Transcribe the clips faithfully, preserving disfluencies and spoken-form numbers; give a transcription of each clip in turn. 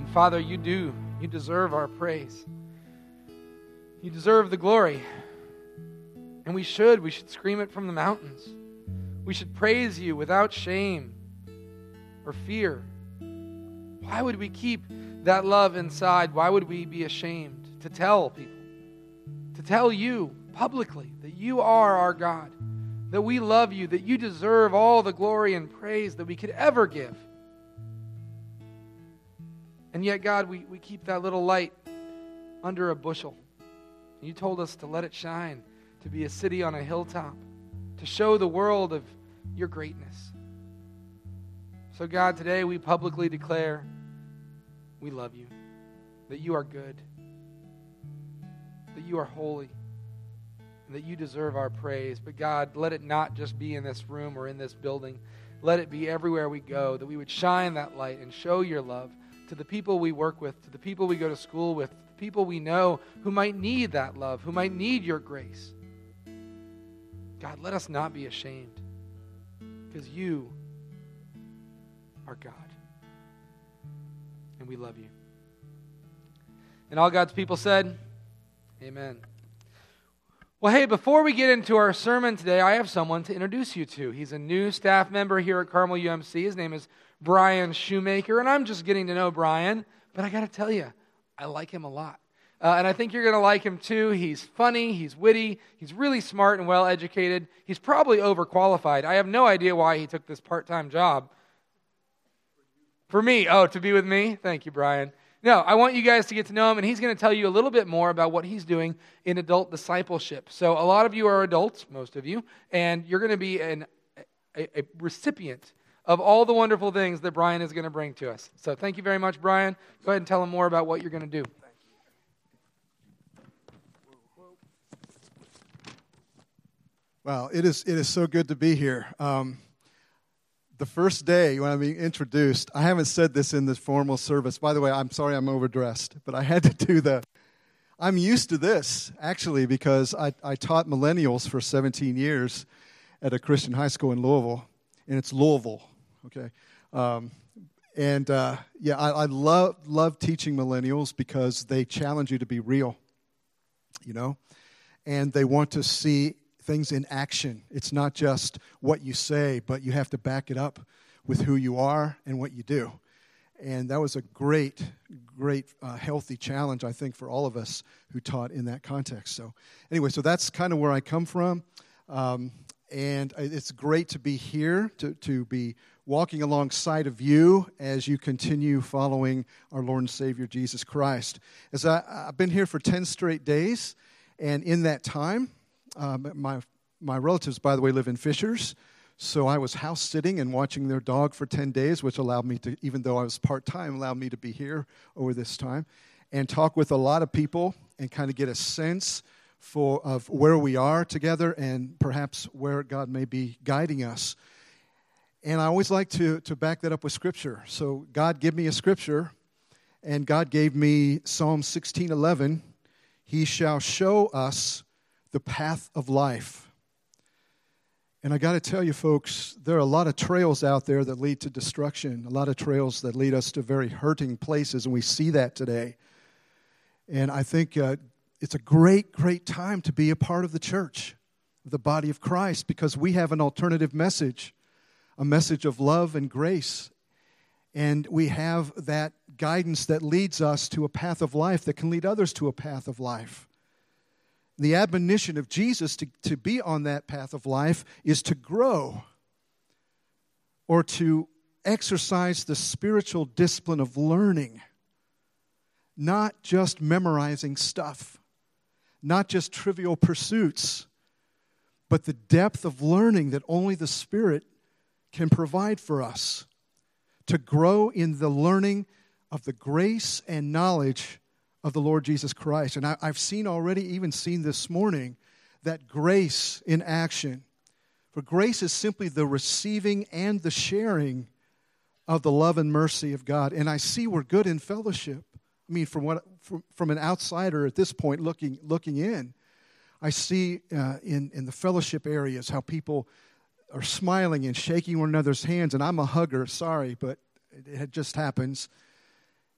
And Father, you do. You deserve our praise. You deserve the glory. And we should. We should scream it from the mountains. We should praise you without shame or fear. Why would we keep that love inside? Why would we be ashamed to tell people, to tell you publicly that you are our God, that we love you, that you deserve all the glory and praise that we could ever give? And yet, God, we, we keep that little light under a bushel. You told us to let it shine, to be a city on a hilltop, to show the world of your greatness. So, God, today we publicly declare we love you, that you are good, that you are holy, and that you deserve our praise. But, God, let it not just be in this room or in this building. Let it be everywhere we go, that we would shine that light and show your love to the people we work with, to the people we go to school with, to the people we know who might need that love, who might need your grace. God, let us not be ashamed, because you are God, and we love you. And all God's people said, amen. Well, hey, before we get into our sermon today, I have someone to introduce you to. He's a new staff member here at Carmel U M C. His name is Brian Shoemaker, and I'm just getting to know Brian, but I got to tell you, I like him a lot. Uh, and I think you're going to like him too. He's funny, he's witty, he's really smart and well-educated. He's probably overqualified. I have no idea why he took this part-time job. For me, oh, to be with me? Thank you, Brian. No, I want you guys to get to know him, and he's going to tell you a little bit more about what he's doing in adult discipleship. So a lot of you are adults, most of you, and you're going to be an, a, a recipient of all the wonderful things that Brian is going to bring to us. So thank you very much, Brian. Go ahead and tell him more about what you're going to do. Wow, it is it is so good to be here. Um, the first day when I'm being introduced, I haven't said this in the formal service. By the way, I'm sorry I'm overdressed, but I had to do the, I'm used to this, actually, because I, I taught millennials for seventeen years at a Christian high school in Louisville, and it's Louisville, okay? Um, and, uh, yeah, I, I love love teaching millennials because they challenge you to be real, you know? And they want to see things in action. It's not just what you say, but you have to back it up with who you are and what you do. And that was a great, great, uh, healthy challenge, I think, for all of us who taught in that context. So anyway, so that's kind of where I come from. Um, and it's great to be here, to, to be walking alongside of you as you continue following our Lord and Savior, Jesus Christ. As I, I've been here for ten straight days, and in that time, Um, my my relatives, by the way, live in Fishers, so I was house sitting and watching their dog for ten days, which allowed me to, even though I was part-time, allowed me to be here over this time and talk with a lot of people and kind of get a sense for of where we are together and perhaps where God may be guiding us. And I always like to, to back that up with Scripture. So God gave me a Scripture, and God gave me Psalm sixteen eleven. He shall show us the path of life. And I got to tell you, folks, there are a lot of trails out there that lead to destruction, a lot of trails that lead us to very hurting places, and we see that today. And I think uh, it's a great, great time to be a part of the church, the body of Christ, because we have an alternative message, a message of love and grace. And we have that guidance that leads us to a path of life that can lead others to a path of life. The admonition of Jesus to, to be on that path of life is to grow or to exercise the spiritual discipline of learning, not just memorizing stuff, not just trivial pursuits, but the depth of learning that only the Spirit can provide for us, to grow in the learning of the grace and knowledge of the Lord Jesus Christ. And I, I've seen already, even seen this morning, that grace in action. For grace is simply the receiving and the sharing of the love and mercy of God. And I see we're good in fellowship. I mean, from what from, from an outsider at this point looking looking in, I see uh, in, in the fellowship areas how people are smiling and shaking one another's hands. And I'm a hugger, sorry, but it, it just happens.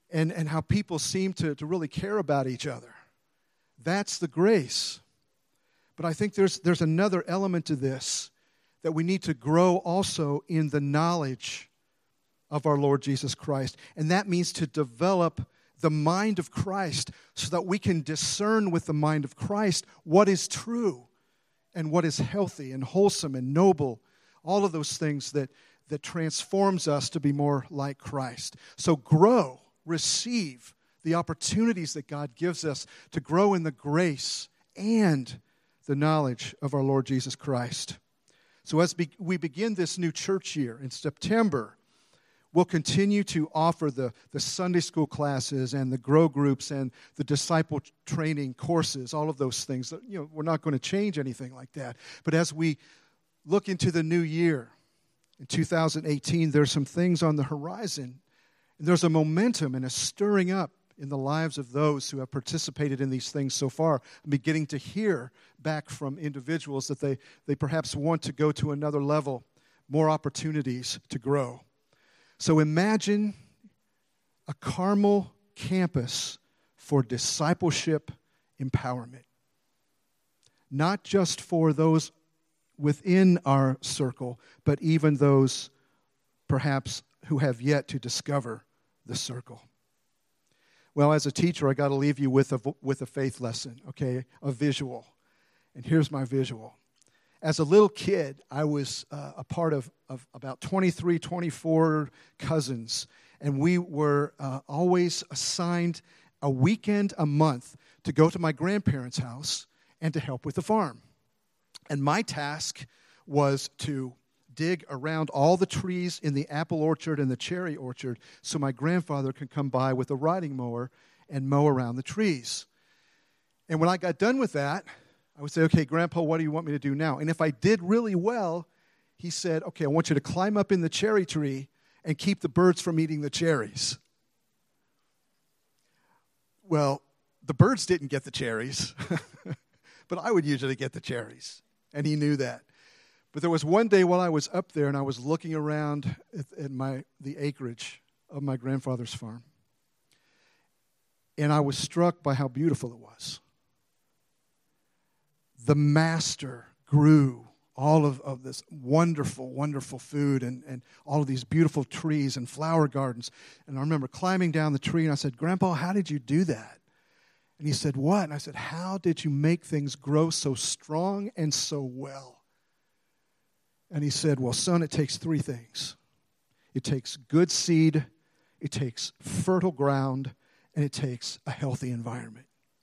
and, and how people seem to, to really care about each other. That's the grace. But I think there's, there's another element to this, that we need to grow also in the knowledge of our Lord Jesus Christ. And that means to develop the mind of Christ so that we can discern with the mind of Christ what is true and what is healthy and wholesome and noble, all of those things that, that transforms us to be more like Christ. So grow, receive the opportunities that God gives us to grow in the grace and the knowledge of our Lord Jesus Christ. So as be, we begin this new church year in September, we'll continue to offer the, the Sunday school classes and the grow groups and the disciple training courses, all of those things. You know, we're not going to change anything like that. But as we look into the new year, in two thousand eighteen, there's some things on the horizon. And there's a momentum and a stirring up in the lives of those who have participated in these things so far. I'm beginning to hear back from individuals that they, they perhaps want to go to another level, more opportunities to grow. So imagine a Carmel campus for discipleship empowerment. Not just for those within our circle, but even those perhaps who have yet to discover the circle. Well, as a teacher, I got to leave you with a, with a faith lesson, okay, a visual. And here's my visual. As a little kid, I was uh, a part of, of about twenty-three, twenty-four cousins, and we were uh, always assigned a weekend a month to go to my grandparents' house and to help with the farm. And my task was to dig around all the trees in the apple orchard and the cherry orchard so my grandfather could come by with a riding mower and mow around the trees. And when I got done with that, I would say, okay, Grandpa, what do you want me to do now? And if I did really well, he said, okay, I want you to climb up in the cherry tree and keep the birds from eating the cherries. Well, the birds didn't get the cherries, but I would usually get the cherries, and he knew that. But there was one day while I was up there and I was looking around at, at my the acreage of my grandfather's farm, and I was struck by how beautiful it was. The master grew all of, of this wonderful, wonderful food and, and all of these beautiful trees and flower gardens. And I remember climbing down the tree and I said, Grandpa, how did you do that? And he said, what? And I said, how did you make things grow so strong and so well? And he said, well, son, it takes three things. It takes good seed, it takes fertile ground, and it takes a healthy environment.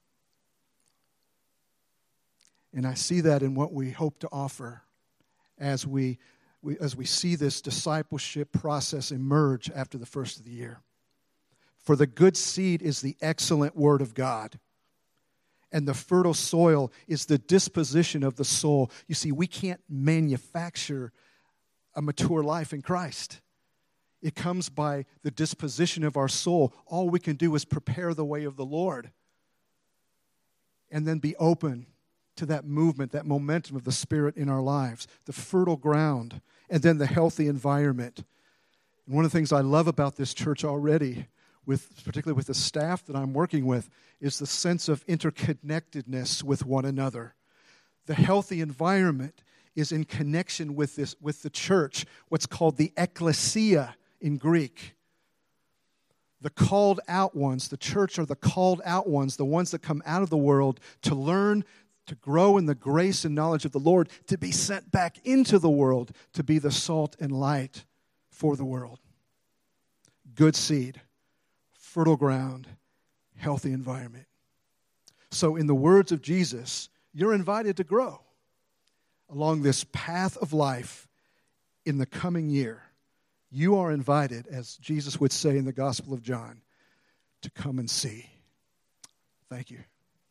And I see that in what we hope to offer as we, we as we see this discipleship process emerge after the first of the year. For the good seed is the excellent word of God. And the fertile soil is the disposition of the soul. You see, we can't manufacture a mature life in Christ. It comes by the disposition of our soul. All we can do is prepare the way of the Lord and then be open to that movement, that momentum of the Spirit in our lives, the fertile ground, and then the healthy environment. And one of the things I love about this church already, with particularly with the staff that I'm working with, is the sense of interconnectedness with one another. The healthy environment is in connection with this, with the church, what's called the ecclesia in Greek. The called out ones, the church are the called out ones, the ones that come out of the world to learn, to grow in the grace and knowledge of the Lord, to be sent back into the world, to be the salt and light for the world. Good seed, fertile ground, healthy environment. So in the words of Jesus, you're invited to grow along this path of life in the coming year. You are invited, as Jesus would say in the Gospel of John, to come and see. Thank you.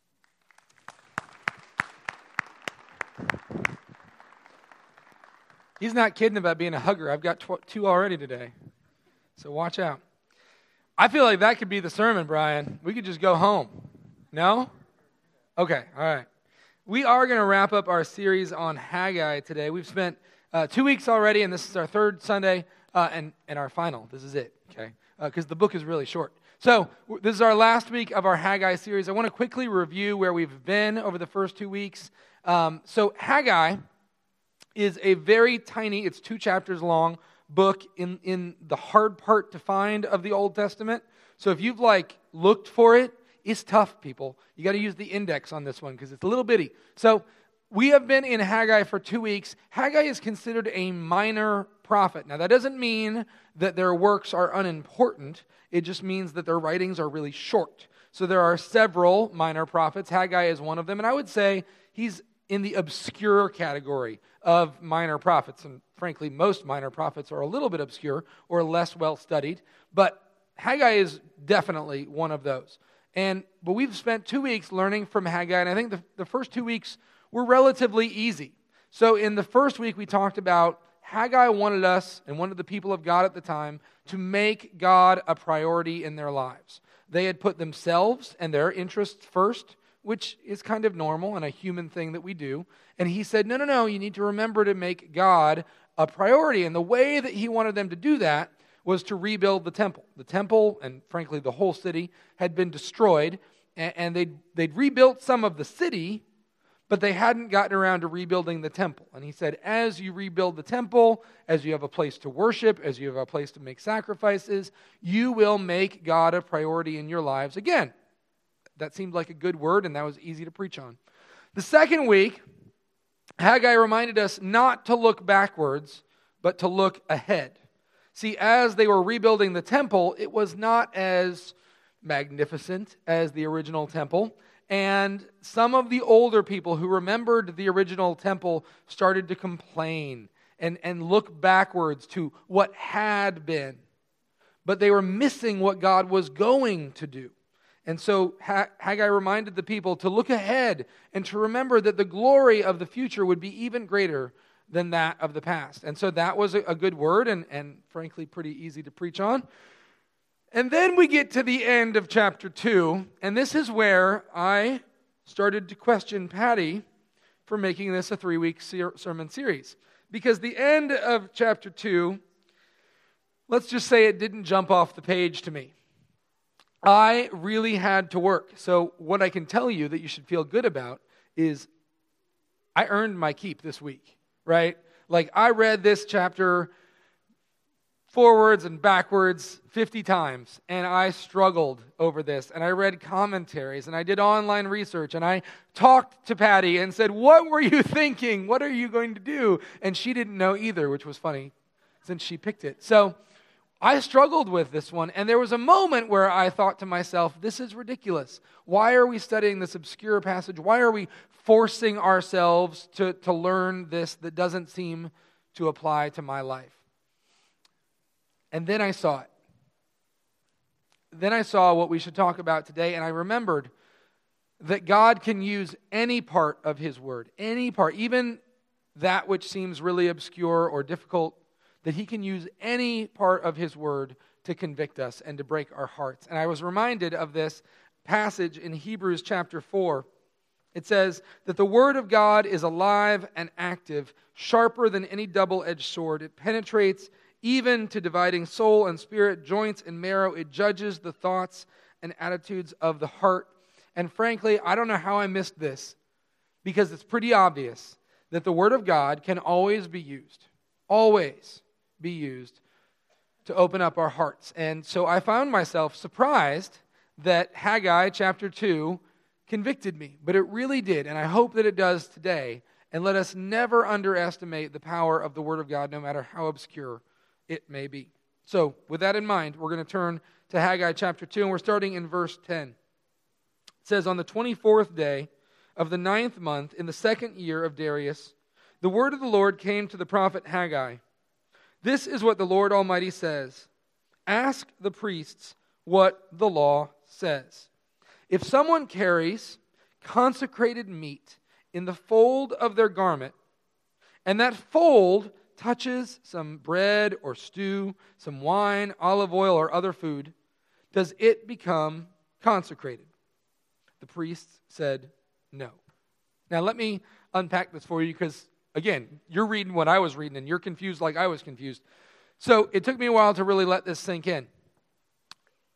He's not kidding about being a hugger. I've got tw- two already today. So watch out. I feel like that could be the sermon, Brian. We could just go home. No? Okay, all right. We are going to wrap up our series on Haggai today. We've spent uh, two weeks already, and this is our third Sunday, uh, and, and our final. This is it, okay? Because uh, the book is really short. So w- this is our last week of our Haggai series. I want to quickly review where we've been over the first two weeks. Um, so Haggai is a very tiny, it's two chapters long, book in, in the hard part to find of the Old Testament. So if you've like looked for it, it's tough, people. You got to use the index on this one because it's a little bitty. So we have been in Haggai for two weeks. Haggai is considered a minor prophet. Now that doesn't mean that their works are unimportant. It just means that their writings are really short. So there are several minor prophets. Haggai is one of them. And I would say he's in the obscure category of minor prophets. And frankly, most minor prophets are a little bit obscure or less well studied. But Haggai is definitely one of those. And but we've spent two weeks learning from Haggai. And I think the, the first two weeks were relatively easy. So in the first week, we talked about Haggai wanted us and wanted the people of God at the time to make God a priority in their lives. They had put themselves and their interests first, which is kind of normal and a human thing that we do. And he said, no, no, no, you need to remember to make God a priority. And the way that he wanted them to do that was to rebuild the temple. The temple, and frankly the whole city, had been destroyed. And they'd, they'd rebuilt some of the city, but they hadn't gotten around to rebuilding the temple. And he said, as you rebuild the temple, as you have a place to worship, as you have a place to make sacrifices, you will make God a priority in your lives again. That seemed like a good word, and that was easy to preach on. The second week, Haggai reminded us not to look backwards, but to look ahead. See, as they were rebuilding the temple, it was not as magnificent as the original temple. And some of the older people who remembered the original temple started to complain and, and look backwards to what had been. But they were missing what God was going to do. And so Haggai reminded the people to look ahead and to remember that the glory of the future would be even greater than that of the past. And so that was a good word and, and frankly pretty easy to preach on. And then we get to the end of chapter two, and this is where I started to question Patty for making this a three-week ser- sermon series. Because the end of chapter two, let's just say it didn't jump off the page to me. I really had to work. So what I can tell you that you should feel good about is I earned my keep this week, right? Like I read this chapter forwards and backwards fifty times, and I struggled over this, and I read commentaries, and I did online research, and I talked to Patty and said, what were you thinking? What are you going to do? And she didn't know either, which was funny, since she picked it. So I struggled with this one, and there was a moment where I thought to myself, this is ridiculous. Why are we studying this obscure passage? Why are we forcing ourselves to, to learn this that doesn't seem to apply to my life? And then I saw it. Then I saw what we should talk about today, and I remembered that God can use any part of His Word, any part, even that which seems really obscure or difficult, that He can use any part of His Word to convict us and to break our hearts. And I was reminded of this passage in Hebrews chapter four. It says that the Word of God is alive and active, sharper than any double-edged sword. It penetrates even to dividing soul and spirit, joints and marrow. It judges the thoughts and attitudes of the heart. And frankly, I don't know how I missed this, because it's pretty obvious that the Word of God can always be used, always be used to open up our hearts. And so I found myself surprised that Haggai chapter two convicted me, but it really did, and I hope that it does today. And let us never underestimate the power of the Word of God, no matter how obscure it may be. So, with that in mind, we're going to turn to Haggai chapter two, and we're starting in verse ten. It says, on the twenty-fourth day of the ninth month, in the second year of Darius, the word of the Lord came to the prophet Haggai. This is what the Lord Almighty says. Ask the priests what the law says. If someone carries consecrated meat in the fold of their garment, and that fold touches some bread or stew, some wine, olive oil, or other food, does it become consecrated? The priests said no. Now let me unpack this for you, because again, you're reading what I was reading and you're confused like I was confused. So it took me a while to really let this sink in.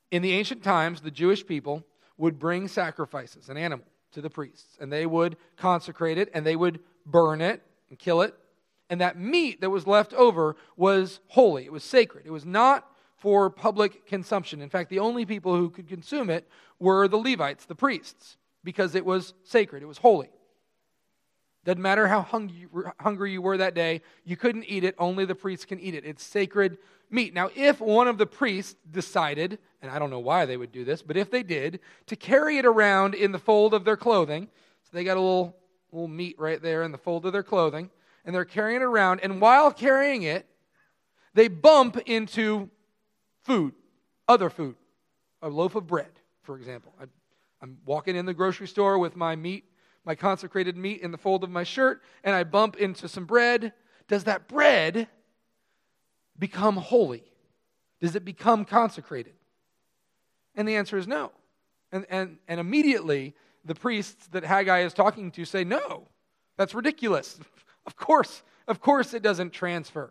In the ancient times, the Jewish people would bring sacrifices, an animal, to the priests, and they would consecrate it, and they would burn it and kill it, and that meat that was left over was holy. It was sacred. It was not for public consumption. In fact, the only people who could consume it were the Levites, the priests, because it was sacred. It was holy. Doesn't matter how hungry you were that day, you couldn't eat it. Only the priests can eat it. It's sacred meat. Now, if one of the priests decided, and I don't know why they would do this, but if they did, to carry it around in the fold of their clothing, so they got a little, little meat right there in the fold of their clothing, and they're carrying it around, and while carrying it, they bump into food, other food, a loaf of bread, for example. I, I'm walking in the grocery store with my meat, my consecrated meat in the fold of my shirt, and I bump into some bread. Does that bread become holy? Does it become consecrated? And the answer is no. And, and, and immediately, the priests that Haggai is talking to say, no, that's ridiculous. Of course, of course it doesn't transfer.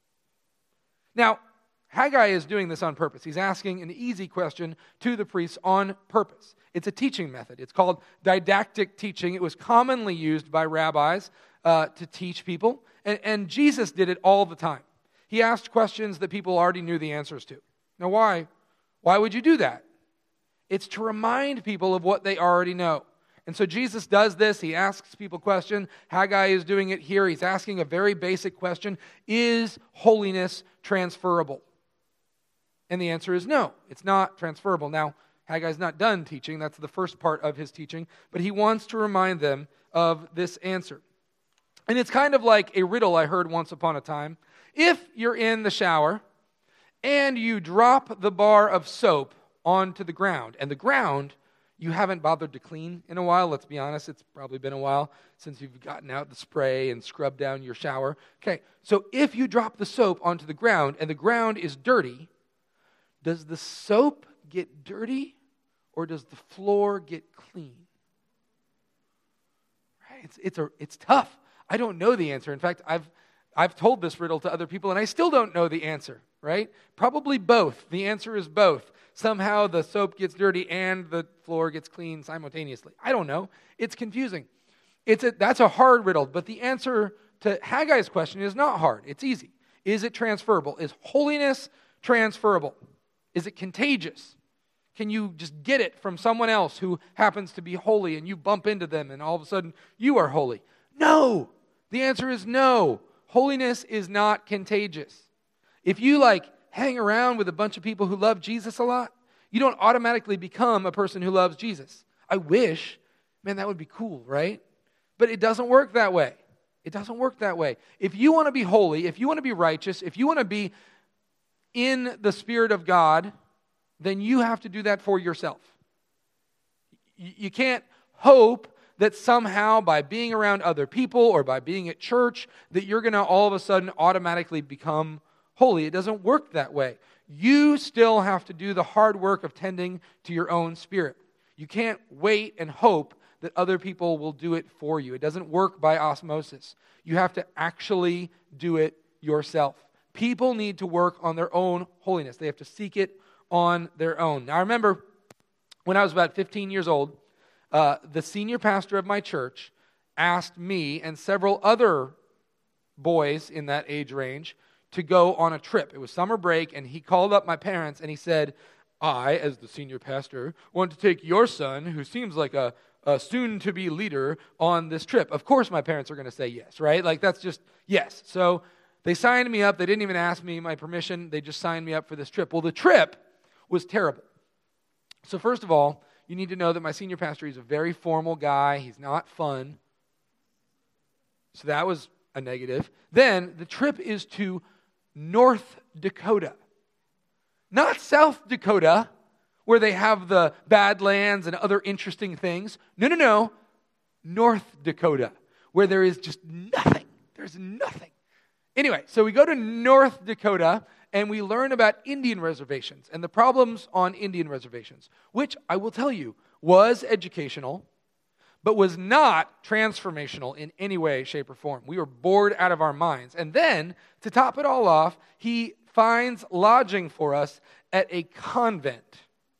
Now, Haggai is doing this on purpose. He's asking an easy question to the priests on purpose. It's a teaching method. It's called didactic teaching. It was commonly used by rabbis uh, to teach people, and, and Jesus did it all the time. He asked questions that people already knew the answers to. Now, why? Why would you do that? It's to remind people of what they already know. And so Jesus does this. He asks people questions. Haggai is doing it here. He's asking a very basic question. Is holiness transferable? And the answer is no. It's not transferable. Now, Haggai's not done teaching. That's the first part of his teaching. But he wants to remind them of this answer. And it's kind of like a riddle I heard once upon a time. If you're in the shower and you drop the bar of soap onto the ground, and the ground you haven't bothered to clean in a while, let's be honest, it's probably been a while since you've gotten out the spray and scrubbed down your shower. Okay, so if you drop the soap onto the ground and the ground is dirty, does the soap get dirty or does the floor get clean? Right? It's it's a it's tough. I don't know the answer. In fact, I've I've told this riddle to other people and I still don't know the answer, right? Probably both. The answer is both. Somehow the soap gets dirty and the floor gets clean simultaneously. I don't know. It's confusing. It's a, that's a hard riddle, but the answer to Haggai's question is not hard. It's easy. Is it transferable? Is holiness transferable? Is it contagious? Can you just get it from someone else who happens to be holy and you bump into them and all of a sudden you are holy? No. The answer is no. Holiness is not contagious. If you like hang around with a bunch of people who love Jesus a lot, you don't automatically become a person who loves Jesus. I wish, man, that would be cool, right? But it doesn't work that way. It doesn't work that way. If you want to be holy, if you want to be righteous, if you want to be in the Spirit of God, then you have to do that for yourself. You can't hope that somehow by being around other people or by being at church that you're going to all of a sudden automatically become holy. It doesn't work that way. You still have to do the hard work of tending to your own spirit. You can't wait and hope that other people will do it for you. It doesn't work by osmosis. You have to actually do it yourself. People need to work on their own holiness. They have to seek it on their own. Now, I remember when I was about fifteen years old, uh, the senior pastor of my church asked me and several other boys in that age range to go on a trip. It was summer break, and he called up my parents, and he said, I, as the senior pastor, want to take your son, who seems like a, a soon-to-be leader, on this trip. Of course my parents are going to say yes, right? Like, that's just yes. So they signed me up. They didn't even ask me my permission. They just signed me up for this trip. Well, the trip was terrible. So first of all, you need to know that my senior pastor, he's a very formal guy. He's not fun. So that was a negative. Then the trip is to North Dakota. Not South Dakota, where they have the Badlands and other interesting things. No, no, no. North Dakota, where there is just nothing. There's nothing. Anyway, so we go to North Dakota, and we learn about Indian reservations and the problems on Indian reservations, which I will tell you was educational, but was not transformational in any way, shape, or form. We were bored out of our minds. And then, to top it all off, he finds lodging for us at a convent.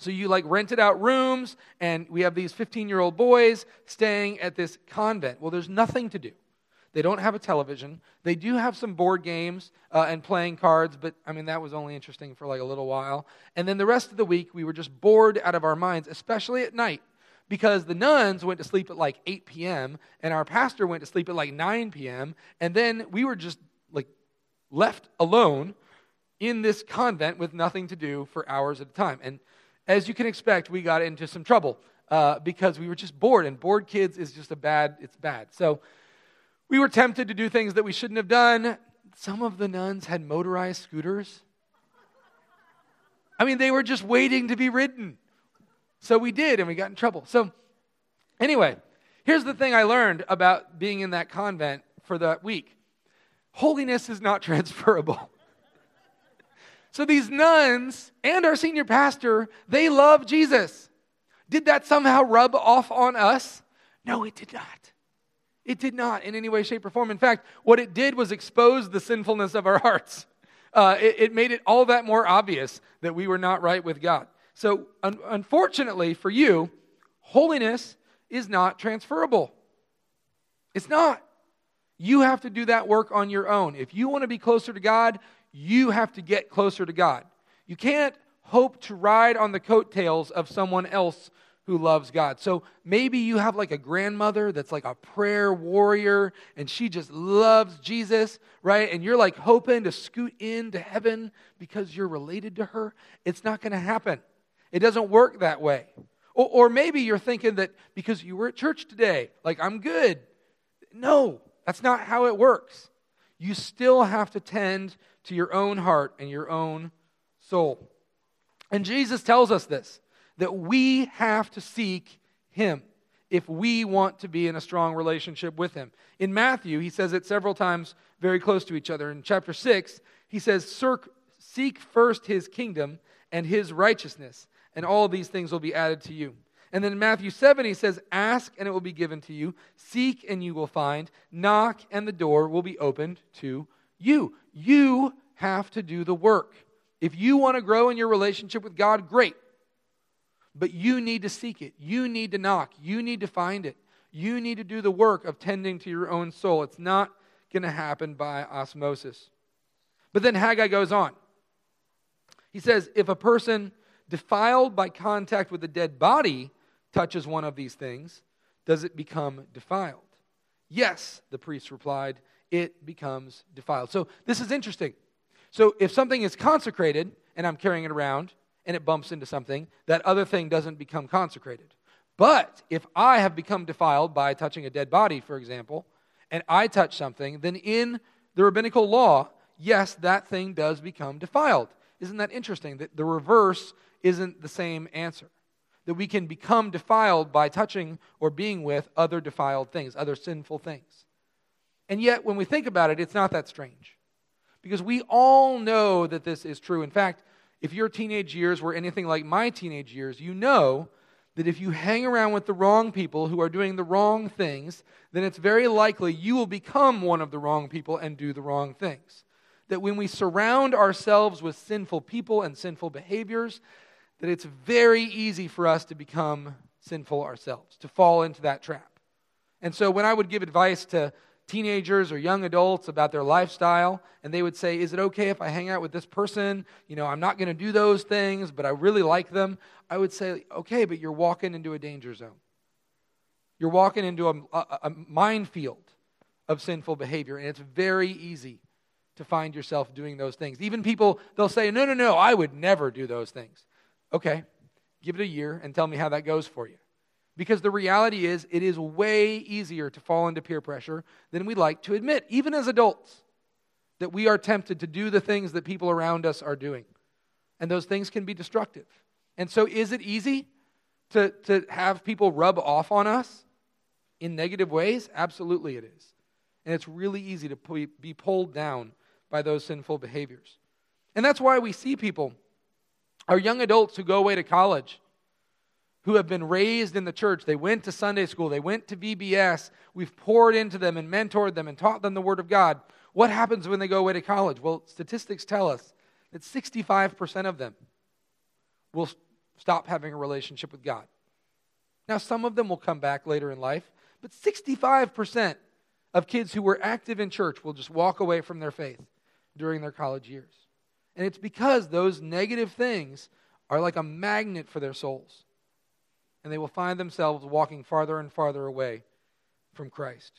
So you like rented out rooms, and we have these fifteen-year-old boys staying at this convent. Well, there's nothing to do. They don't have a television. They do have some board games uh, and playing cards, but I mean, that was only interesting for like a little while. And then the rest of the week, we were just bored out of our minds, especially at night, because the nuns went to sleep at like eight p.m., and our pastor went to sleep at like nine p.m., and then we were just like left alone in this convent with nothing to do for hours at a time. And as you can expect, we got into some trouble uh, because we were just bored, and bored kids is just a bad, it's bad. So we were tempted to do things that we shouldn't have done. Some of the nuns had motorized scooters. I mean, they were just waiting to be ridden. So we did, and we got in trouble. So anyway, here's the thing I learned about being in that convent for that week. Holiness is not transferable. So these nuns and our senior pastor, they love Jesus. Did that somehow rub off on us? No, it did not. It did not in any way, shape, or form. In fact, what it did was expose the sinfulness of our hearts. Uh, it, it made it all that more obvious that we were not right with God. So un- unfortunately for you, holiness is not transferable. It's not. You have to do that work on your own. If you want to be closer to God, you have to get closer to God. You can't hope to ride on the coattails of someone else who loves God. So maybe you have like a grandmother that's like a prayer warrior, and she just loves Jesus, right? And you're like hoping to scoot into heaven because you're related to her. It's not going to happen. It doesn't work that way. Or, or maybe you're thinking that because you were at church today, like I'm good. No, that's not how it works. You still have to tend to your own heart and your own soul. And Jesus tells us this, that we have to seek Him if we want to be in a strong relationship with Him. In Matthew, He says it several times very close to each other. In chapter six, He says, seek first His kingdom and His righteousness, and all of these things will be added to you. And then in Matthew seven, He says, ask and it will be given to you. Seek and you will find. Knock and the door will be opened to you. You have to do the work. If you want to grow in your relationship with God, great. But you need to seek it. You need to knock. You need to find it. You need to do the work of tending to your own soul. It's not going to happen by osmosis. But then Haggai goes on. He says, if a person defiled by contact with a dead body touches one of these things, does it become defiled? Yes, the priest replied, it becomes defiled. So this is interesting. So if something is consecrated and I'm carrying it around and it bumps into something, that other thing doesn't become consecrated. But if I have become defiled by touching a dead body, for example, and I touch something, then in the rabbinical law, yes, that thing does become defiled. Isn't that interesting that the reverse isn't the same answer? That we can become defiled by touching or being with other defiled things, other sinful things. And yet, when we think about it, it's not that strange. Because we all know that this is true. In fact, if your teenage years were anything like my teenage years, you know that if you hang around with the wrong people who are doing the wrong things, then it's very likely you will become one of the wrong people and do the wrong things. That when we surround ourselves with sinful people and sinful behaviors, that it's very easy for us to become sinful ourselves, to fall into that trap. And so when I would give advice to teenagers or young adults about their lifestyle, and they would say, is it okay if I hang out with this person? You know, I'm not going to do those things, but I really like them. I would say, okay, but you're walking into a danger zone. You're walking into a, a, a minefield of sinful behavior, and it's very easy to find yourself doing those things. Even people, they'll say, no, no, no, I would never do those things. Okay, give it a year and tell me how that goes for you. Because the reality is, it is way easier to fall into peer pressure than we like to admit, even as adults, that we are tempted to do the things that people around us are doing. And those things can be destructive. And so is it easy to, to have people rub off on us in negative ways? Absolutely it is. And it's really easy to be pulled down by those sinful behaviors. And that's why we see people, our young adults who go away to college, who have been raised in the church. They went to Sunday school. They went to V B S. We've poured into them and mentored them and taught them the Word of God. What happens when they go away to college? Well, statistics tell us that sixty-five percent of them will stop having a relationship with God. Now, some of them will come back later in life, but sixty-five percent of kids who were active in church will just walk away from their faith during their college years. And it's because those negative things are like a magnet for their souls. And they will find themselves walking farther and farther away from Christ.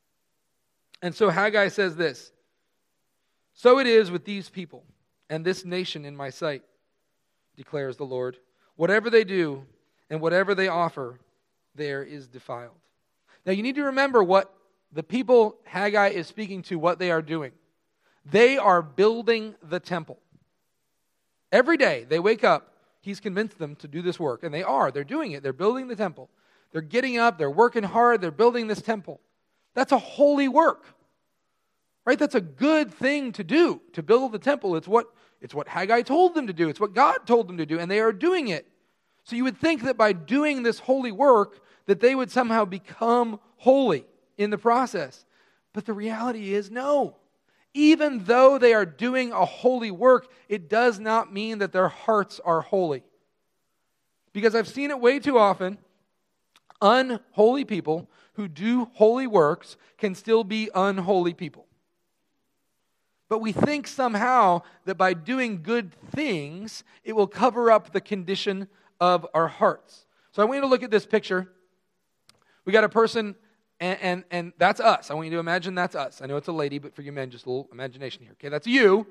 And so Haggai says this, "So it is with these people and this nation in my sight, declares the Lord. Whatever they do and whatever they offer, there is defiled." Now you need to remember what the people Haggai is speaking to, what they are doing. They are building the temple. Every day they wake up, he's convinced them to do this work. And they are. They're doing it. They're building the temple. They're getting up. They're working hard. They're building this temple. That's a holy work. Right? That's a good thing to do, to build the temple. It's what, it's what Haggai told them to do. It's what God told them to do. And they are doing it. So you would think that by doing this holy work, that they would somehow become holy in the process. But the reality is no. Even though they are doing a holy work, it does not mean that their hearts are holy. Because I've seen it way too often. Unholy people who do holy works can still be unholy people. But we think somehow that by doing good things, it will cover up the condition of our hearts. So I want you to look at this picture. We got a person, and, and, and that's us. I want you to imagine that's us. I know it's a lady, but for you men, just a little imagination here. Okay, that's you.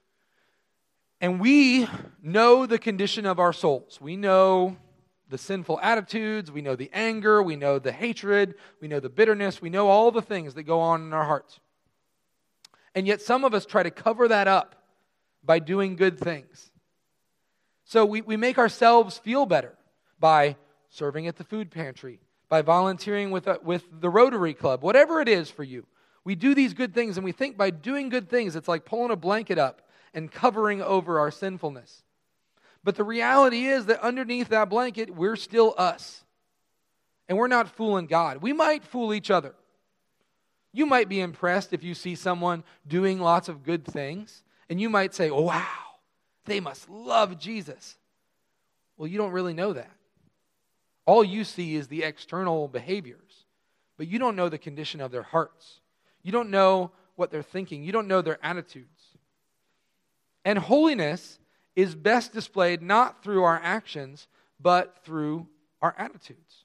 And we know the condition of our souls. We know the sinful attitudes. We know the anger. We know the hatred. We know the bitterness. We know all the things that go on in our hearts. And yet some of us try to cover that up by doing good things. So we, we make ourselves feel better by serving at the food pantry, by volunteering with, a, with the Rotary Club, whatever it is for you. We do these good things, and we think by doing good things, it's like pulling a blanket up and covering over our sinfulness. But the reality is that underneath that blanket, we're still us. And we're not fooling God. We might fool each other. You might be impressed if you see someone doing lots of good things, and you might say, "Oh, wow, they must love Jesus." Well, you don't really know that. All you see is the external behaviors, but you don't know the condition of their hearts. You don't know what they're thinking. You don't know their attitudes. And holiness is best displayed not through our actions, but through our attitudes.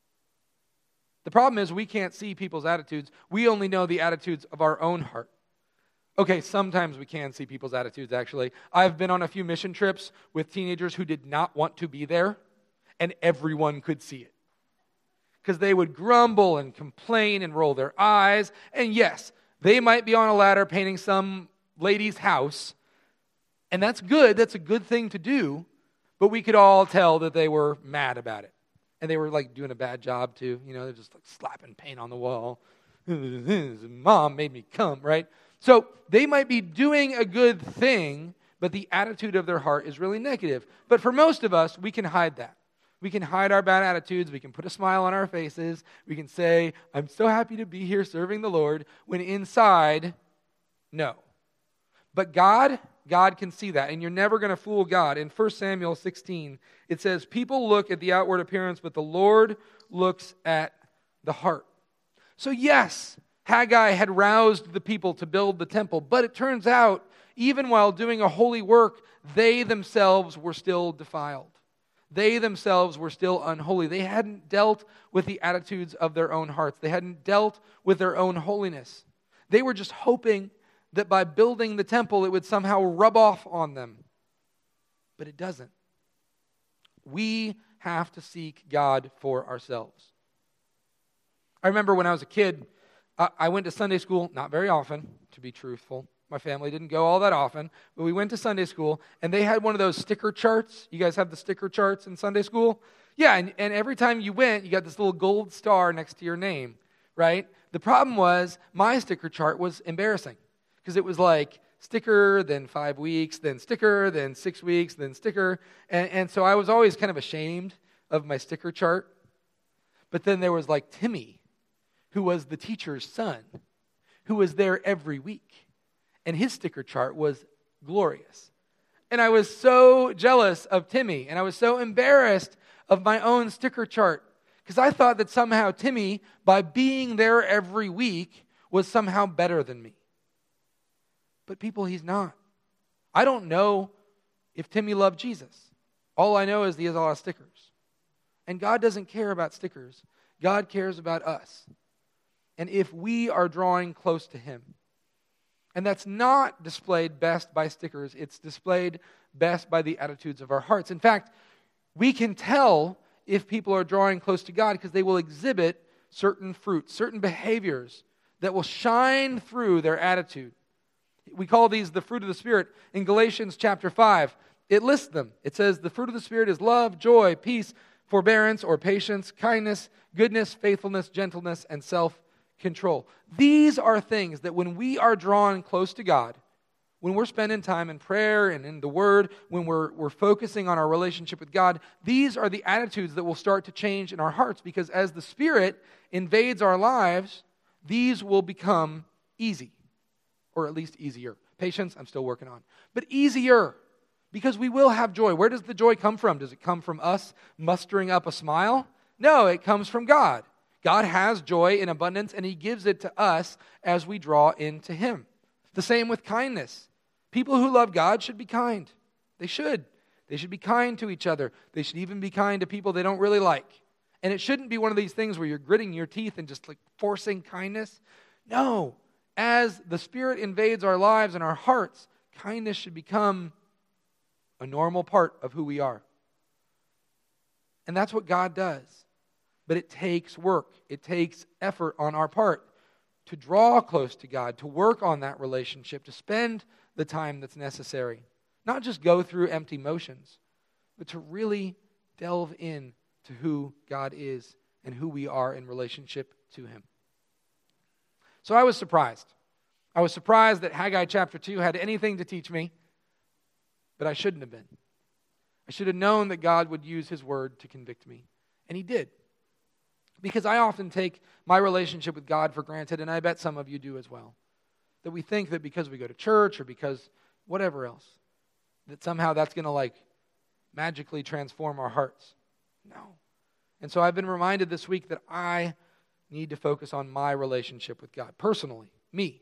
The problem is we can't see people's attitudes. We only know the attitudes of our own heart. Okay, sometimes we can see people's attitudes, actually. I've been on a few mission trips with teenagers who did not want to be there, and everyone could see it. Because they would grumble and complain and roll their eyes. And yes, they might be on a ladder painting some lady's house, and that's good. That's a good thing to do. But we could all tell that they were mad about it. And they were like doing a bad job too. You know, they're just like slapping paint on the wall. Mom made me come, right? So they might be doing a good thing, but the attitude of their heart is really negative. But for most of us, we can hide that. We can hide our bad attitudes. We can put a smile on our faces. We can say, "I'm so happy to be here serving the Lord," when inside, no. But God, God can see that, and you're never going to fool God. In First Samuel sixteen, it says, "People look at the outward appearance, but the Lord looks at the heart." So yes, Haggai had roused the people to build the temple, but it turns out, even while doing a holy work, they themselves were still defiled. They themselves were still unholy. They hadn't dealt with the attitudes of their own hearts. They hadn't dealt with their own holiness. They were just hoping that by building the temple, it would somehow rub off on them. But it doesn't. We have to seek God for ourselves. I remember when I was a kid, I went to Sunday school, not very often, to be truthful. My family didn't go all that often, but we went to Sunday school, and they had one of those sticker charts. You guys have the sticker charts in Sunday school? Yeah, and, and every time you went, you got this little gold star next to your name, right? The problem was, my sticker chart was embarrassing, because it was like sticker, then five weeks, then sticker, then six weeks, then sticker, and, and so I was always kind of ashamed of my sticker chart. But then there was like Timmy, who was the teacher's son, who was there every week. And his sticker chart was glorious. And I was so jealous of Timmy, and I was so embarrassed of my own sticker chart, because I thought that somehow Timmy, by being there every week, was somehow better than me. But people, he's not. I don't know if Timmy loved Jesus. All I know is he has a lot of stickers. And God doesn't care about stickers. God cares about us. And if we are drawing close to him, and that's not displayed best by stickers, it's displayed best by the attitudes of our hearts. In fact, we can tell if people are drawing close to God because they will exhibit certain fruits, certain behaviors that will shine through their attitude. We call these the fruit of the Spirit. In Galatians chapter five, it lists them. It says the fruit of the Spirit is love, joy, peace, forbearance or patience, kindness, goodness, faithfulness, gentleness, and self-control. These are things that when we are drawn close to God, when we're spending time in prayer and in the Word, when we're, we're focusing on our relationship with God, these are the attitudes that will start to change in our hearts, because as the Spirit invades our lives, these will become easy, or at least easier. Patience, I'm still working on. But easier, because we will have joy. Where does the joy come from? Does it come from us mustering up a smile? No, it comes from God. God has joy in abundance, and he gives it to us as we draw into him. The same with kindness. People who love God should be kind. They should. They should be kind to each other. They should even be kind to people they don't really like. And it shouldn't be one of these things where you're gritting your teeth and just like forcing kindness. No. As the Spirit invades our lives and our hearts, kindness should become a normal part of who we are. And that's what God does. But it takes work. It takes effort on our part to draw close to God, to work on that relationship, to spend the time that's necessary. Not just go through empty motions, but to really delve in to who God is and who we are in relationship to him. So I was surprised. I was surprised that Haggai chapter two had anything to teach me, but I shouldn't have been. I should have known that God would use his word to convict me, and he did. Because I often take my relationship with God for granted, and I bet some of you do as well. That we think that because we go to church or because whatever else, that somehow that's going to like magically transform our hearts. No. And so I've been reminded this week that I need to focus on my relationship with God, personally, me.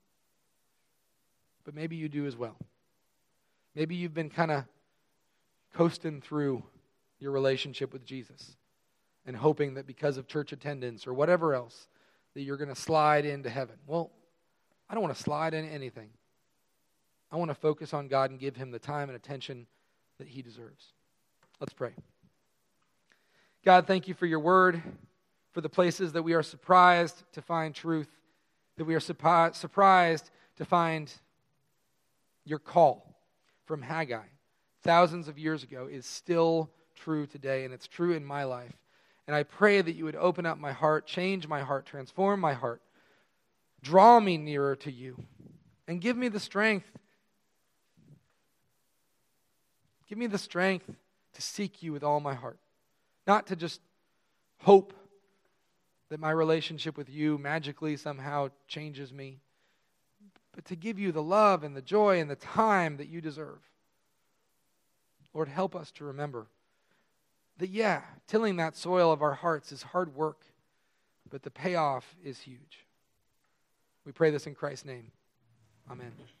But maybe you do as well. Maybe you've been kind of coasting through your relationship with Jesus and hoping that because of church attendance or whatever else, that you're going to slide into heaven. Well, I don't want to slide into anything. I want to focus on God and give him the time and attention that he deserves. Let's pray. God, thank you for your word, for the places that we are surprised to find truth, that we are surpri- surprised to find your call from Haggai thousands of years ago is still true today, and it's true in my life. And I pray that you would open up my heart, change my heart, transform my heart, draw me nearer to you, and give me the strength. Give me the strength to seek you with all my heart. Not to just hope that my relationship with you magically somehow changes me, but to give you the love and the joy and the time that you deserve. Lord, help us to remember that, yeah, tilling that soil of our hearts is hard work, but the payoff is huge. We pray this in Christ's name. Amen.